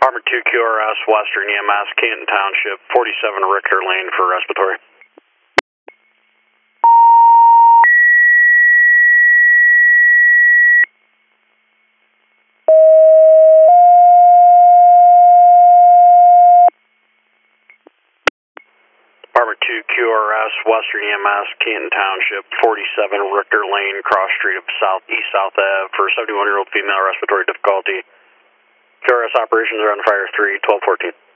Department 2 QRS, Western EMS, Canton Township, 47 Richter Lane for respiratory. Department 2 QRS, Western EMS, Canton Township, 47 Richter Lane, cross street of Southeast South Ave for 71-year-old female respiratory difficulty. QRS operations are on fire 3-12-14.